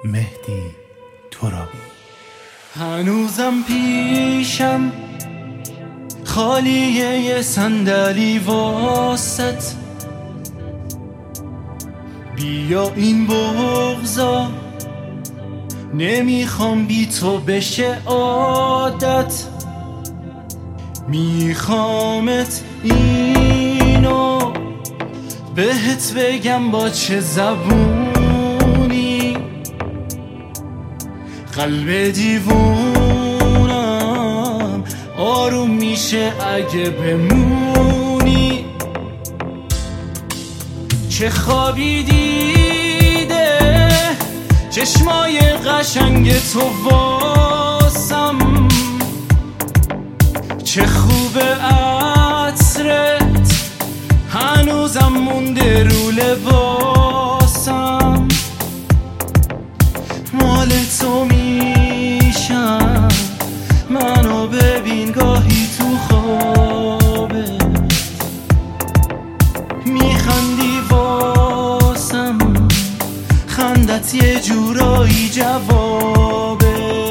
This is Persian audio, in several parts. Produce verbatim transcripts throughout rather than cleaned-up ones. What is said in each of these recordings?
مهدی ترابی. هنوزم پیشم خالیه یه صندلی واسط، بیا این بغضا نمیخوام بی تو بشه عادت، میخوامت اینو بهت بگم با چه زبونی، قلب دیوونم آروم میشه اگه بمونی. چه خوابی دیده چشمای قشنگ تو واسم، چه خوب عطرت هنوزم مونده رو لباسم، مال تو میشم منو ببین گاهی تو خوابت، میخندی واسم خندت یه جورایی جوابه.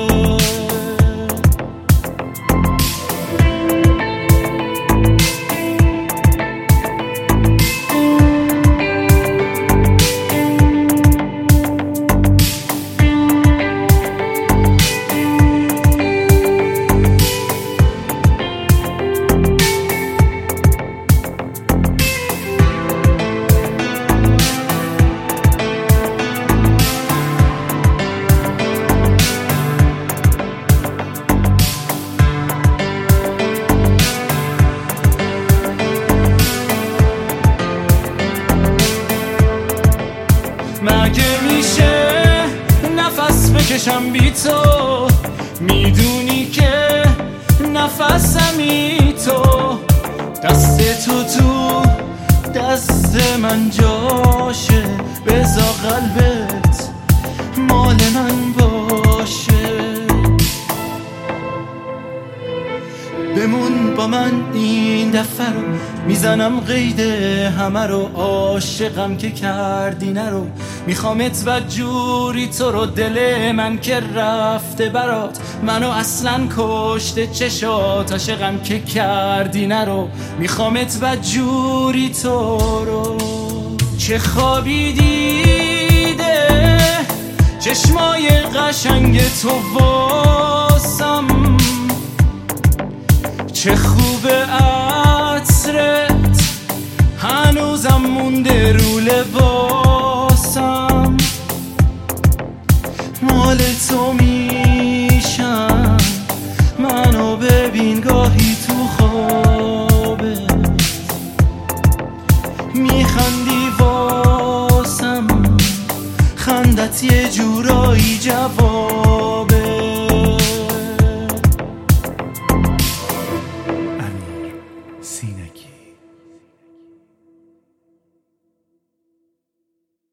مگه میشه نفس بکشم بی تو، میدونی که نفسمی تو، دست تو تو دست من جاشه، بذار قلبت مال من باشه، بمون با من این دفعه رو، میزنم قید همه رو، عاشقم که کردی نرو، میخوامت بدجوری تو رو، دل من که رفته برات، منو اصلا کشته چشات، عاشقم که کردی نرو، میخوامت بدجوری تو رو. چه خوابی دیده چشمای قشنگ تو واسم، چه خوب عطرت هنوزم مونده رو لباسم، مال تو میشم منو ببین گاهی تو خوابت، میخندی واسم خندت یه جورایی جواب